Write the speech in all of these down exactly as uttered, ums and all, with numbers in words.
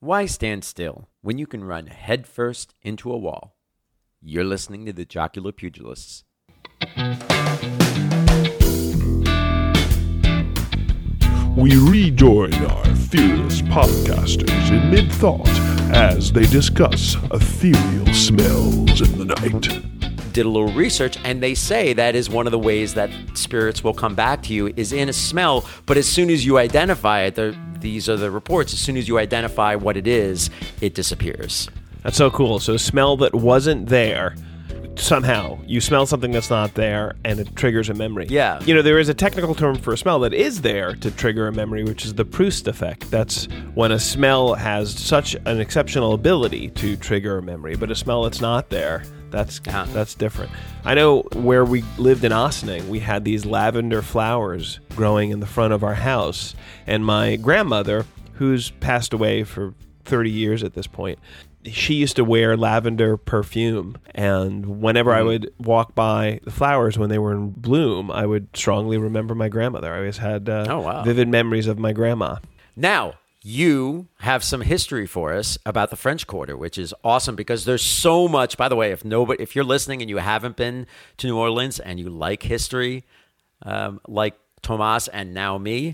Why stand still when you can run headfirst into a wall? You're listening to the Jocular Pugilists. We rejoin our fearless podcasters in mid-thought as they discuss ethereal smells in the night. Did a little research, and they say that is one of the ways that spirits will come back to you is in a smell, but as soon as you identify it, the, these are the reports, as soon as you identify what it is, it disappears. That's so cool. So a smell that wasn't there, somehow you smell something that's not there and it triggers a memory. Yeah. You know, there is a technical term for a smell that is there to trigger a memory, which is the Proust effect. That's when a smell has such an exceptional ability to trigger a memory, but a smell that's not there, that's Yeah. that's different. I know where we lived in Ossining, we had these lavender flowers growing in the front of our house, and my grandmother, who's passed away for thirty years at this point, she used to wear lavender perfume, and whenever mm. I would walk by the flowers when they were in bloom, I would strongly remember my grandmother. I always had uh, oh, wow. vivid memories of my grandma. Now, you have some history for us about the French Quarter, which is awesome because there's so much. By the way, if nobody, if you're listening and you haven't been to New Orleans and you like history, um, like Tomas and now me,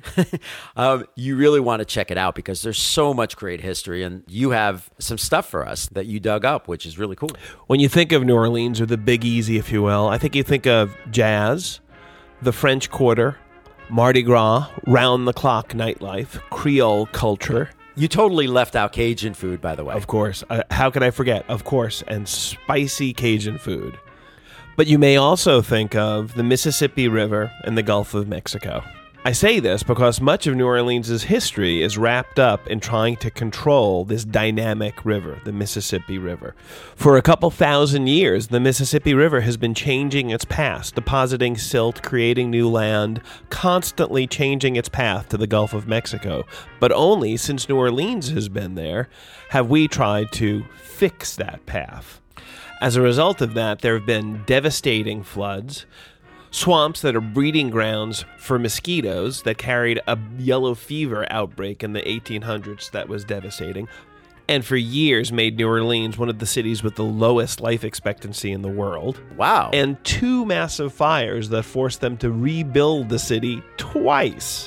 um, you really want to check it out because there's so much great history, and you have some stuff for us that you dug up, which is really cool. When you think of New Orleans, or the Big Easy, if you will, I think you think of jazz, the French Quarter, Mardi Gras, round-the-clock nightlife, Creole culture. You totally left out Cajun food, by the way. Of course. Uh, how could I forget? Of course. And spicy Cajun food. But you may also think of the Mississippi River and the Gulf of Mexico. I say this because much of New Orleans' history is wrapped up in trying to control this dynamic river, the Mississippi River. For a couple thousand years, the Mississippi River has been changing its path, depositing silt, creating new land, constantly changing its path to the Gulf of Mexico. But only since New Orleans has been there have we tried to fix that path. As a result of that, there have been devastating floods, swamps that are breeding grounds for mosquitoes that carried a yellow fever outbreak in the eighteen hundreds that was devastating, and for years made New Orleans one of the cities with the lowest life expectancy in the world. Wow. And two massive fires that forced them to rebuild the city twice.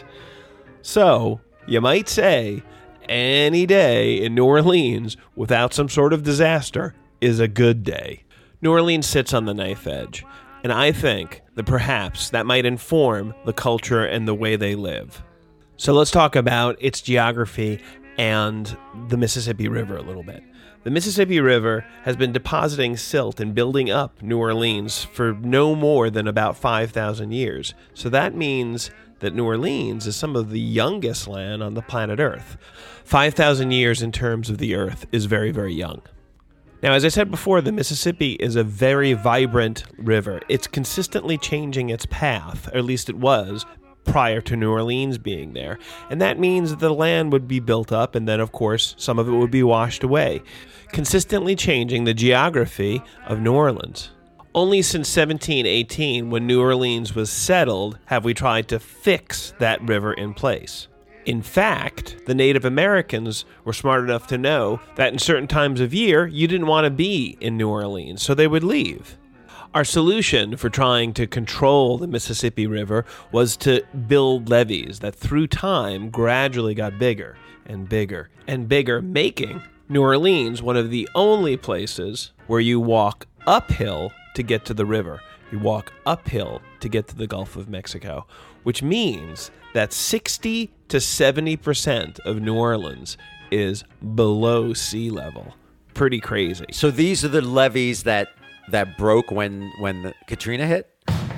So, you might say, any day in New Orleans without some sort of disaster is a good day. New Orleans sits on the knife edge, and I think that perhaps that might inform the culture and the way they live. So let's talk about its geography and the Mississippi River a little bit. The Mississippi River has been depositing silt and building up New Orleans for no more than about five thousand years. So that means that New Orleans is some of the youngest land on the planet Earth. five thousand years in terms of the Earth is very, very young. Now, as I said before, the Mississippi is a very vibrant river. It's consistently changing its path, or at least it was, prior to New Orleans being there. And that means that the land would be built up, and then, of course, some of it would be washed away, consistently changing the geography of New Orleans. Only since seventeen eighteen, when New Orleans was settled, have we tried to fix that river in place. In fact, the Native Americans were smart enough to know that in certain times of year, you didn't want to be in New Orleans, so they would leave. Our solution for trying to control the Mississippi River was to build levees that through time gradually got bigger and bigger and bigger, making New Orleans one of the only places where you walk uphill to get to the river. You walk uphill to get to the Gulf of Mexico, which means that sixty to seventy percent of New Orleans is below sea level. Pretty crazy. So these are the levees that that broke when when the Katrina hit?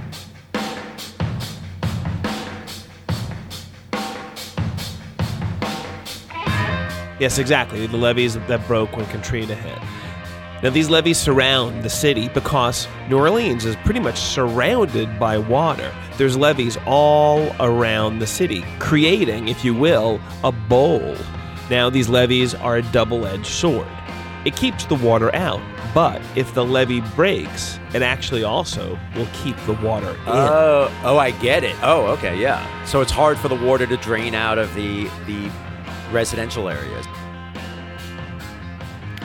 Yes, exactly. The levees that broke when Katrina hit. Now, these levees surround the city because New Orleans is pretty much surrounded by water. There's levees all around the city, creating, if you will, a bowl. Now, these levees are a double-edged sword. It keeps the water out, but if the levee breaks, it actually also will keep the water in. Oh, oh, I get it. Oh, okay, yeah. So it's hard for the water to drain out of the the residential areas.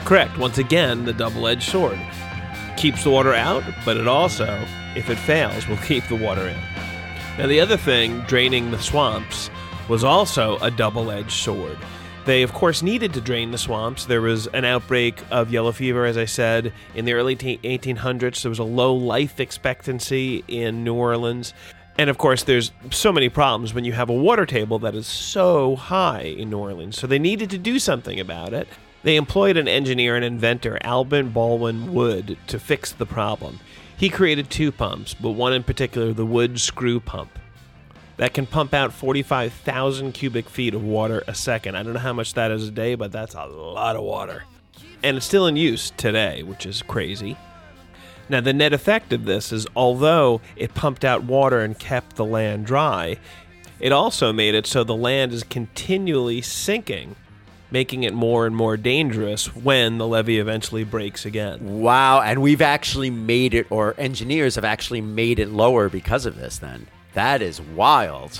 Correct. Once again, the double-edged sword. Keeps the water out, but it also, if it fails, will keep the water in. Now, the other thing, draining the swamps, was also a double-edged sword. They, of course, needed to drain the swamps. There was an outbreak of yellow fever, as I said, in the early eighteen hundreds. There was a low life expectancy in New Orleans. And, of course, there's so many problems when you have a water table that is so high in New Orleans. So they needed to do something about it. They employed an engineer and inventor, Alban Baldwin Wood, to fix the problem. He created two pumps, but one in particular, the Wood screw pump, that can pump out forty-five thousand cubic feet of water a second. I don't know how much that is a day, but that's a lot of water. And it's still in use today, which is crazy. Now, the net effect of this is, although it pumped out water and kept the land dry, it also made it so the land is continually sinking, making it more and more dangerous when the levee eventually breaks again. Wow, and we've actually made it, or engineers have actually made it lower because of this then. That is wild.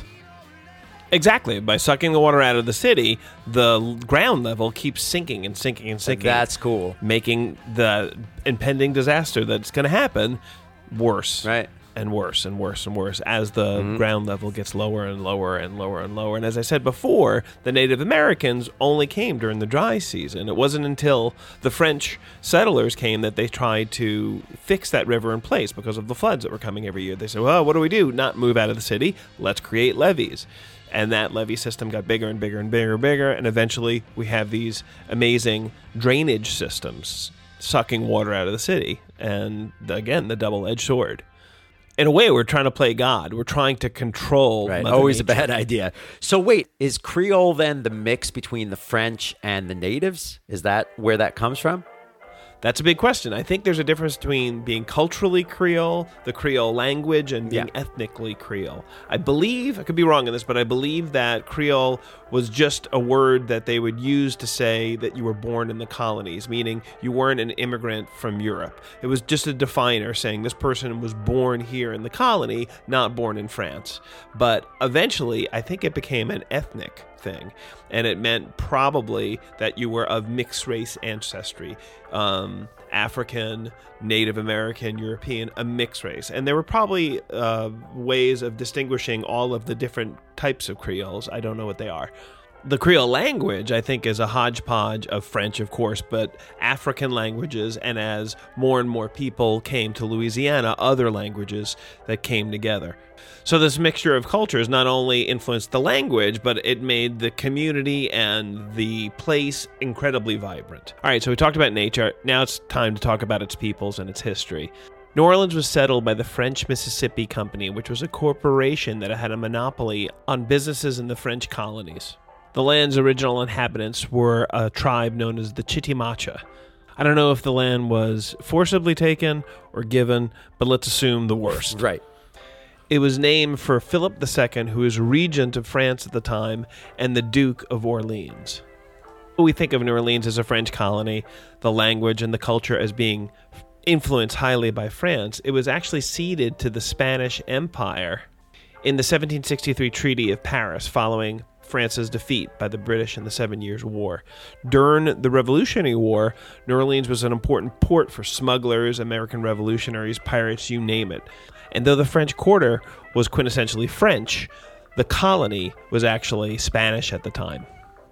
Exactly. By sucking the water out of the city, the ground level keeps sinking and sinking and sinking. That's cool. Making the impending disaster that's going to happen worse. Right. And worse and worse and worse as the mm-hmm. ground level gets lower and lower and lower and lower. And as I said before, the Native Americans only came during the dry season. It wasn't until the French settlers came that they tried to fix that river in place because of the floods that were coming every year. They said, well, what do we do? Not move out of the city. Let's create levees. And that levee system got bigger and bigger and bigger and bigger. And eventually we have these amazing drainage systems sucking water out of the city. And again, the double-edged sword. In a way, we're trying to play God. We're trying to control. Right. Mother Always Nature. a bad idea. So wait, is Creole then the mix between the French and the natives? Is that where that comes from? That's a big question. I think there's a difference between being culturally Creole, the Creole language, and being yeah. ethnically Creole. I believe, I could be wrong on this, but I believe that Creole was just a word that they would use to say that you were born in the colonies, meaning you weren't an immigrant from Europe. It was just a definer saying this person was born here in the colony, not born in France. But eventually, I think it became an ethnic thing, and it meant probably that you were of mixed race ancestry, um, African, Native American, European, a mixed race. And there were probably uh, ways of distinguishing all of the different types of Creoles. I don't know what they are. The Creole language, I think, is a hodgepodge of French, of course, but African languages, and as more and more people came to Louisiana, other languages that came together. So this mixture of cultures not only influenced the language, but it made the community and the place incredibly vibrant. All right, so we talked about nature. Now it's time to talk about its peoples and its history. New Orleans was settled by the French Mississippi Company, which was a corporation that had a monopoly on businesses in the French colonies. The land's original inhabitants were a tribe known as the Chitimacha. I don't know if the land was forcibly taken or given, but let's assume the worst. Right. It was named for Philip the Second, who was regent of France at the time, and the Duke of Orleans. We think of New Orleans as a French colony, the language and the culture as being influenced highly by France. It was actually ceded to the Spanish Empire in the seventeen sixty-three Treaty of Paris, following France's defeat by the British in the Seven Years' War. During the Revolutionary War, New Orleans was an important port for smugglers, American revolutionaries, pirates, you name it. And though the French Quarter was quintessentially French, the colony was actually Spanish at the time.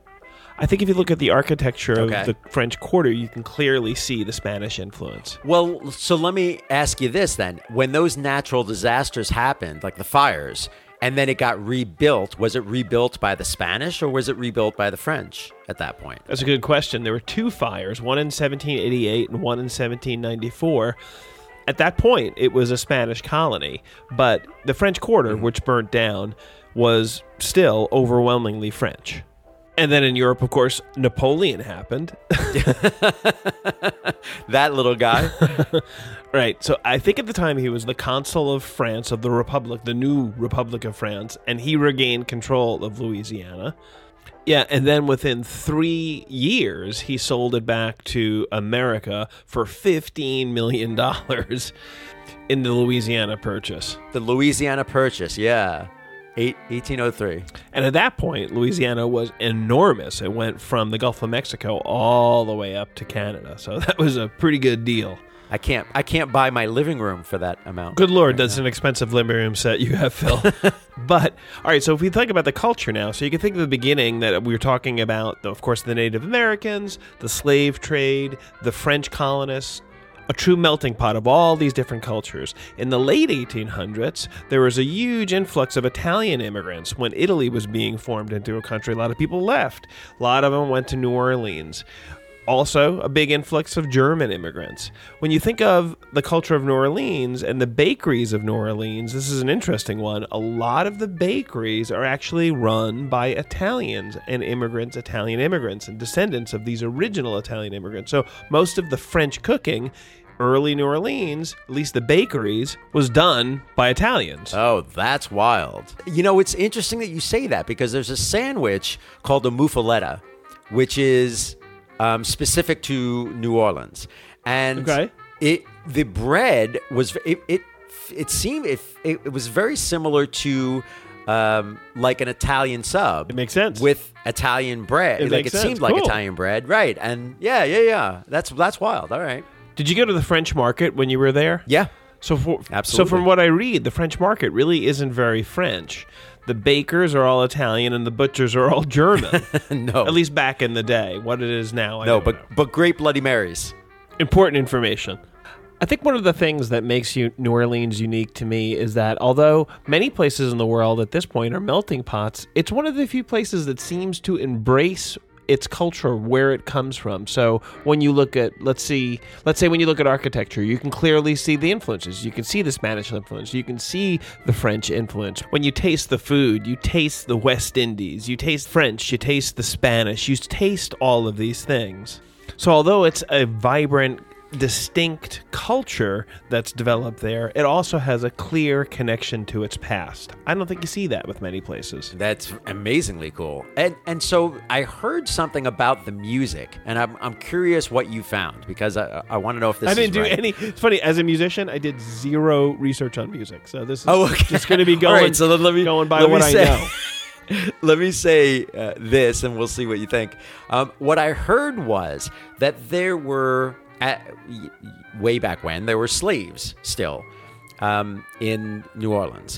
I think if you look at the architecture Okay. of the French Quarter, you can clearly see the Spanish influence. Well, so let me ask you this then. When those natural disasters happened, like the fires, and then it got rebuilt, was it rebuilt by the Spanish or was it rebuilt by the French at that point? That's a good question. There were two fires, one in seventeen eighty-eight and one in seventeen ninety-four. At that point, it was a Spanish colony, but the French Quarter, which burnt down, was still overwhelmingly French. And then in Europe, of course, Napoleon happened. That little guy. Right. So I think at the time he was the consul of France, of the Republic, the new Republic of France, and he regained control of Louisiana. Yeah, and then within three years, he sold it back to America for fifteen million dollars in the Louisiana Purchase. The Louisiana Purchase, yeah. Eight, eighteen oh three. And at that point, Louisiana was enormous. It went from the Gulf of Mexico all the way up to Canada. So that was a pretty good deal. I can't I can't buy my living room for that amount. Good Lord, that's an expensive living room set you have, Phil. But, all right, so if we think about the culture now, so you can think of the beginning that we were talking about, of course, the Native Americans, the slave trade, the French colonists, a true melting pot of all these different cultures. In the late eighteen hundreds, there was a huge influx of Italian immigrants. When Italy was being formed into a country, a lot of people left. A lot of them went to New Orleans. Also, a big influx of German immigrants. When you think of the culture of New Orleans and the bakeries of New Orleans, this is an interesting one. A lot of the bakeries are actually run by Italians and immigrants, Italian immigrants, and descendants of these original Italian immigrants. So most of the French cooking, early New Orleans, at least the bakeries, was done by Italians. Oh, that's wild. You know, it's interesting that you say that because there's a sandwich called a muffaletta, which is um, specific to New Orleans. And okay. it the bread was, it it, it seemed, it, it was very similar to um, like an Italian sub. It makes sense. With Italian bread. It like makes it sense. seemed like Cool. Italian bread. Right. And yeah, yeah, yeah. That's, that's wild. All right. Did you go to the French market when you were there? Yeah. So, for, Absolutely. so from what I read, the French market really isn't very French. The bakers are all Italian and the butchers are all German. No. At least back in the day. What it is now, I No, don't but know. but great Bloody Marys. Important information. I think one of the things that makes you, New Orleans unique to me is that although many places in the world at this point are melting pots, it's one of the few places that seems to embrace its culture, where it comes from. So when you look at, let's see, let's say when you look at architecture, you can clearly see the influences. You can see the Spanish influence. You can see the French influence. When you taste the food, you taste the West Indies. You taste French. You taste the Spanish. You taste all of these things. So although it's a vibrant, distinct culture that's developed there, it also has a clear connection to its past. I don't think you see that with many places. That's amazingly cool. And and so I heard something about the music, and I'm I'm curious what you found because I I want to know if this I didn't is do right. any. It's funny, as a musician, I did zero research on music, so this is Oh, okay. just going to be All going. right, so then let me- going by let me what say- I know. Let me say uh, this, and we'll see what you think. Um, what I heard was that there were, at, y- y- way back when, there were slaves still um, in New Orleans.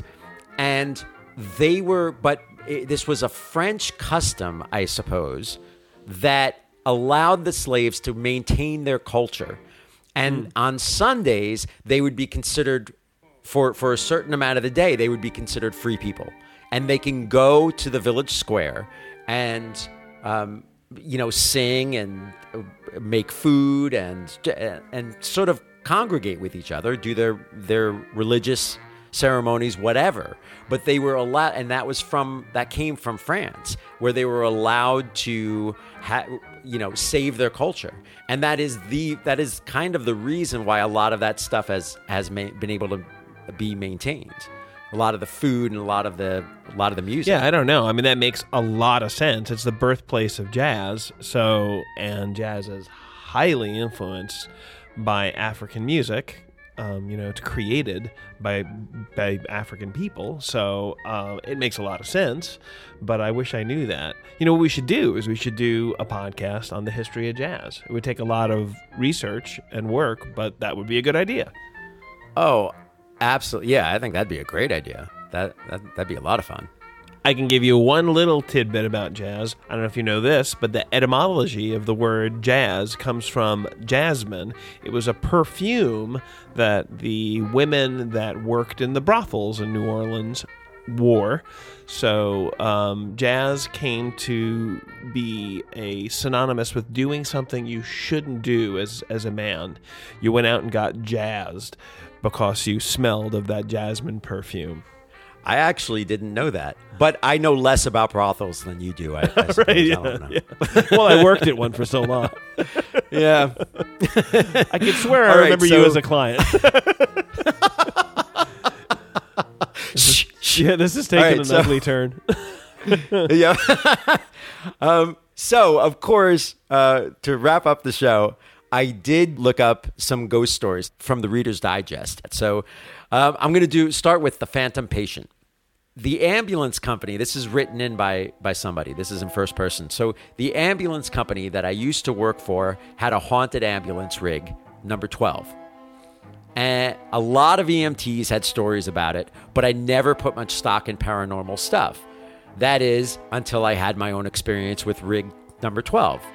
And they were, but it, this was a French custom, I suppose, that allowed the slaves to maintain their culture. And on Sundays, they would be considered, for, for a certain amount of the day, they would be considered free people. And they can go to the village square and, um, you know, sing and make food and and sort of congregate with each other, do their their religious ceremonies, whatever. But they were allowed, and that was from that came from France, where they were allowed to, ha- you know, save their culture. And that is the that is kind of the reason why a lot of that stuff has has ma- been able to be maintained. A lot of the food and a lot of the a lot of the music. Yeah, I don't know. I mean, that makes a lot of sense. It's the birthplace of jazz, so and jazz is highly influenced by African music. Um, you know, it's created by by African people, so uh, it makes a lot of sense. But I wish I knew that. You know, what we should do is we should do a podcast on the history of jazz. It would take a lot of research and work, but that would be a good idea. Oh, absolutely. Yeah, I think that'd be a great idea. That, that that'd be a lot of fun. I can give you one little tidbit about jazz. I don't know if you know this, but the etymology of the word jazz comes from jasmine. It was a perfume that the women that worked in the brothels in New Orleans wore. So um, jazz came to be a synonymous with doing something you shouldn't do as, as a man. You went out and got jazzed because you smelled of that jasmine perfume. I actually didn't know that, but I know less about brothels than you do. I, I suppose. Right, yeah, I don't know. yeah. Well, I worked at one for so long. Yeah. I could swear I All right, remember so- you as a client. Shh, shh. Yeah, this is taking All right, an so- ugly turn. Yeah. um, so, of course, uh, to wrap up the show, I did look up some ghost stories from the Reader's Digest. So um, I'm going to do start with The Phantom Patient. the ambulance company, this is written in by by somebody. This is in first person. So the ambulance company that I used to work for had a haunted ambulance rig, number twelve. And a lot of E M Ts had stories about it, but I never put much stock in paranormal stuff. That is, until I had my own experience with rig number twelve.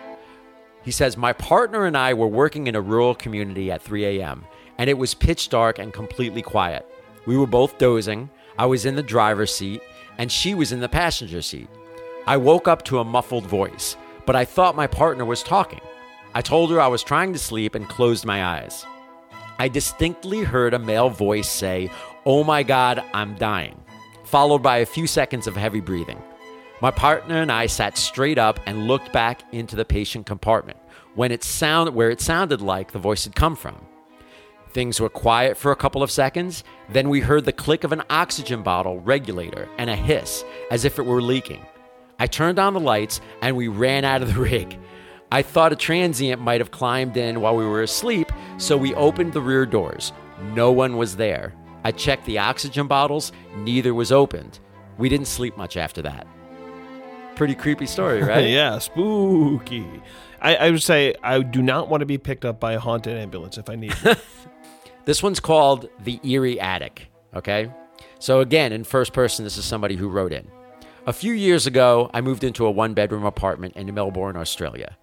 He says, my partner and I were working in a rural community at three a.m., and it was pitch dark and completely quiet. We were both dozing. I was in the driver's seat, and she was in the passenger seat. I woke up to a muffled voice, but I thought my partner was talking. I told her I was trying to sleep and closed my eyes. I distinctly heard a male voice say, "Oh my God, I'm dying," followed by a few seconds of heavy breathing. My partner and I sat straight up and looked back into the patient compartment when it sound, where it sounded like the voice had come from. Things were quiet for a couple of seconds. Then we heard the click of an oxygen bottle regulator and a hiss as if it were leaking. I turned on the lights and we ran out of the rig. I thought a transient might have climbed in while we were asleep, so we opened the rear doors. No one was there. I checked the oxygen bottles. Neither was opened. We didn't sleep much after that. Pretty creepy story, right? Yeah, spooky. I, I would say I do not want to be picked up by a haunted ambulance if I need it. This one's called The Eerie Attic, okay? So again, in first person, this is somebody who wrote in. A few years ago, I moved into a one-bedroom apartment in Melbourne, Australia.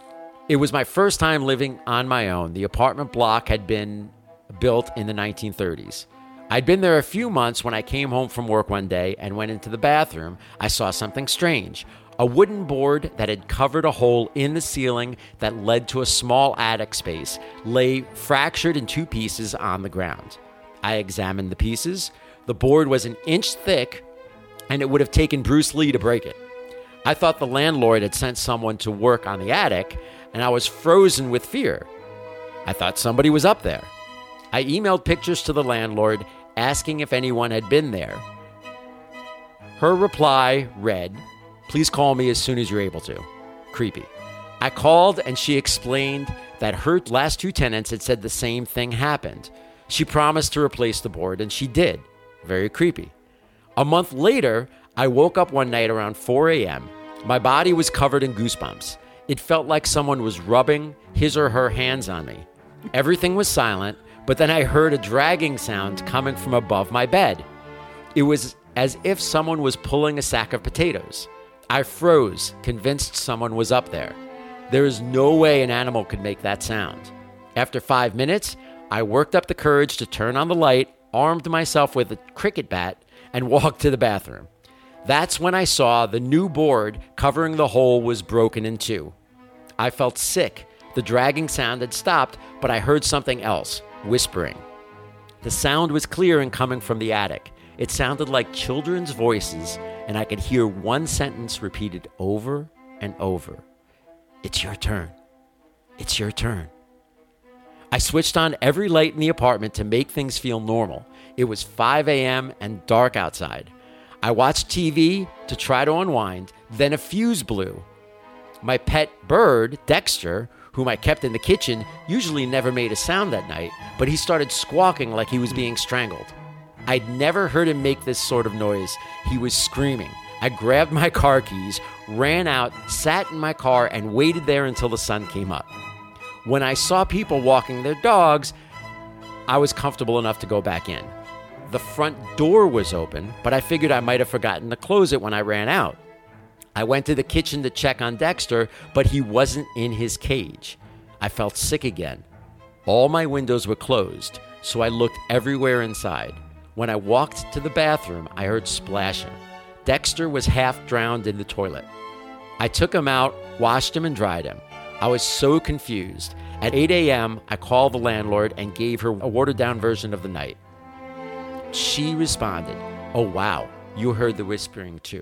It was my first time living on my own. The apartment block had been built in the nineteen thirties. I'd been there a few months when I came home from work one day and went into the bathroom. I saw something strange. A wooden board that had covered a hole in the ceiling that led to a small attic space lay fractured in two pieces on the ground. I examined the pieces. The board was an inch thick, and it would have taken Bruce Lee to break it. I thought the landlord had sent someone to work on the attic, and I was frozen with fear. I thought somebody was up there. I emailed pictures to the landlord asking if anyone had been there. Her reply read, "Please call me as soon as you're able to." Creepy. I called and she explained that her last two tenants had said the same thing happened. She promised to replace the board and she did. Very creepy. A month later, I woke up one night around four a.m. My body was covered in goosebumps. It felt like someone was rubbing his or her hands on me. Everything was silent, but then I heard a dragging sound coming from above my bed. It was as if someone was pulling a sack of potatoes. I froze, convinced someone was up there. There is no way an animal could make that sound. After five minutes, I worked up the courage to turn on the light, armed myself with a cricket bat, and walked to the bathroom. That's when I saw the new board covering the hole was broken in two. I felt sick. The dragging sound had stopped, but I heard something else, whispering. The sound was clear and coming from the attic. It sounded like children's voices, and I could hear one sentence repeated over and over. "It's your turn. It's your turn." I switched on every light in the apartment to make things feel normal. It was five a.m. and dark outside. I watched T V to try to unwind, then a fuse blew. My pet bird, Dexter, whom I kept in the kitchen, usually never made a sound that night, but he started squawking like he was being strangled. I'd never heard him make this sort of noise. He was screaming. I grabbed my car keys, ran out, sat in my car, and waited there until the sun came up. When I saw people walking their dogs, I was comfortable enough to go back in. The front door was open, but I figured I might have forgotten to close it when I ran out. I went to the kitchen to check on Dexter, but he wasn't in his cage. I felt sick again. All my windows were closed, so I looked everywhere inside. When I walked to the bathroom, I heard splashing. Dexter was half drowned in the toilet. I took him out, washed him, and dried him. I was so confused. At eight a.m., I called the landlord and gave her a watered-down version of the night. She responded, "Oh, wow, you heard the whispering too."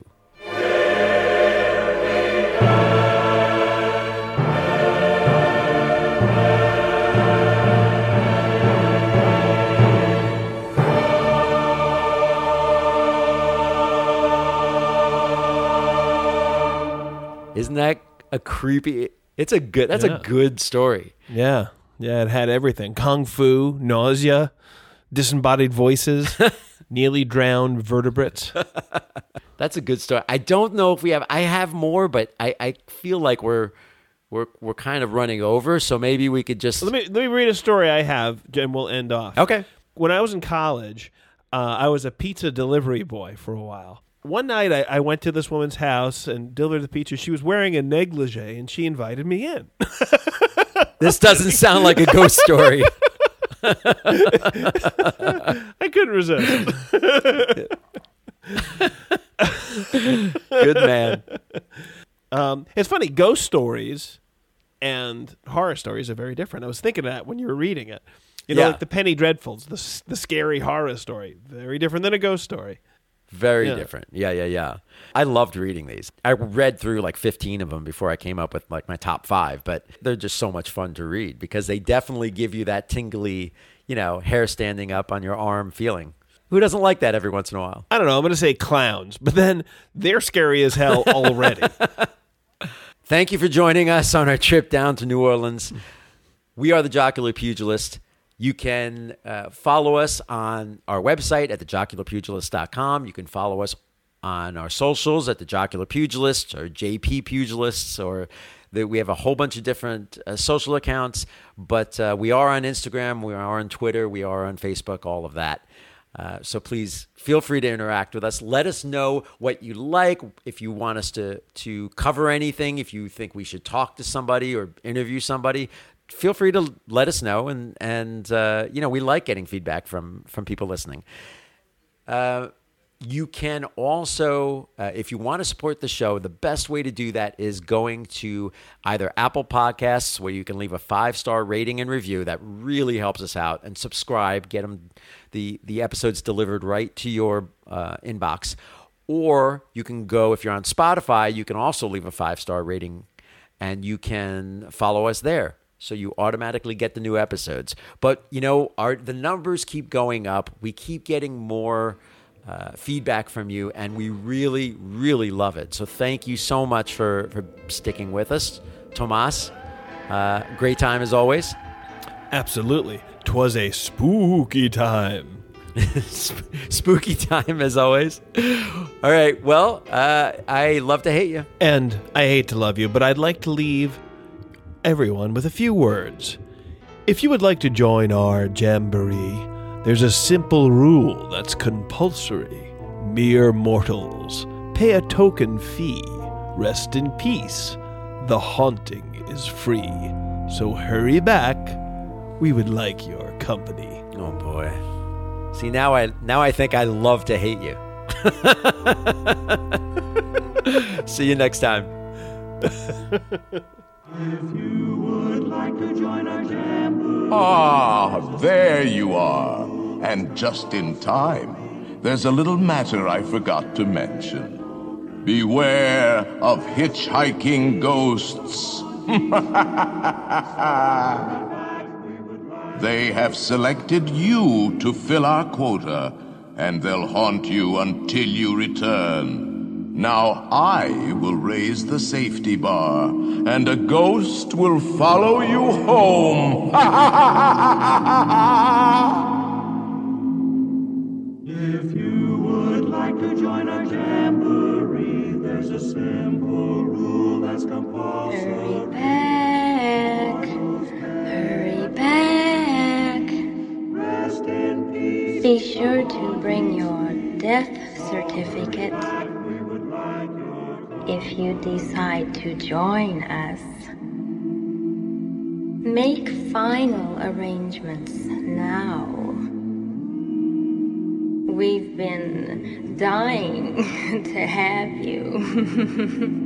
Isn't that a creepy... It's a good... That's Yeah. a good story. Yeah. Yeah, it had everything. Kung fu, nausea, disembodied voices, nearly drowned vertebrates. That's a good story. I don't know if we have. I have more, but I, I feel like we're we're we're kind of running over. So maybe we could just let me let me read a story I have, and we'll end off. Okay. When I was in college, uh, I was a pizza delivery boy for a while. One night, I, I went to this woman's house and delivered the pizza. She was wearing a negligee, and she invited me in. This doesn't sound like a ghost story. I couldn't resist. Good man. Um, it's funny, ghost stories and horror stories are very different. I was thinking of that when you were reading it. You know, Yeah. like the Penny Dreadfuls, the the scary horror story. Very different than a ghost story. Very Yeah. different. Yeah, yeah, yeah. I loved reading these. I read through like fifteen of them before I came up with like my top five, but they're just so much fun to read because they definitely give you that tingly, you know, hair standing up on your arm feeling. Who doesn't like that every once in a while? I don't know. I'm going to say clowns, but then they're scary as hell already. Thank you for joining us on our trip down to New Orleans. We are the Jocular Pugilist. You can uh, follow us on our website at the jocular pugilist dot com. You can follow us on our socials at the Jocular Pugilists or J P Pugilists, or the, we have a whole bunch of different uh, social accounts. But uh, we are on Instagram, we are on Twitter, we are on Facebook, all of that. Uh, so please feel free to interact with us. Let us know what you like, if you want us to to cover anything, if you think we should talk to somebody or interview somebody. Feel free to let us know, and and uh, you know, we like getting feedback from from people listening. Uh, you can also, uh, if you want to support the show, the best way to do that is going to either Apple Podcasts, where you can leave a five-star rating and review. That really helps us out. And subscribe, get them the, the episodes delivered right to your uh, inbox. Or you can go, if you're on Spotify, you can also leave a five-star rating, and you can follow us there. So you automatically get the new episodes. But, you know, our the numbers keep going up. We keep getting more uh, feedback from you, and we really, really love it. So thank you so much for, for sticking with us. Tomas, uh, great time as always. Absolutely. 'Twas a spooky time. Spooky time as always. All right. Well, uh, I love to hate you. And I hate to love you, but I'd like to leave everyone with a few words. If you would like to join our jamboree, there's a simple rule that's compulsory. Mere mortals, pay a token fee. Rest in peace. The haunting is free. So hurry back. We would like your company. Oh boy. See, now I now I think I love to hate you. See you next time. If you would like to join our jamboree. Ah, there you are. And just in time. There's a little matter I forgot to mention. Beware of hitchhiking ghosts. They have selected you to fill our quota, and they'll haunt you until you return. Now I will raise the safety bar, and a ghost will follow you home. If you would like to join our jamboree, there's a simple rule that's compulsory. Hurry back, hurry back. Rest in peace. Be sure to bring your death certificate We would like your company. if you decide to join us. Make final arrangements now. We've been dying to have you.